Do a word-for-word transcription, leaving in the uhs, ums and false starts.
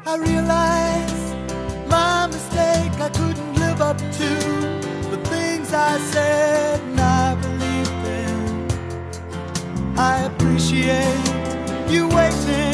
I realize my mistake, I couldn't live up to the things I said and I believed in. I appreciate you waiting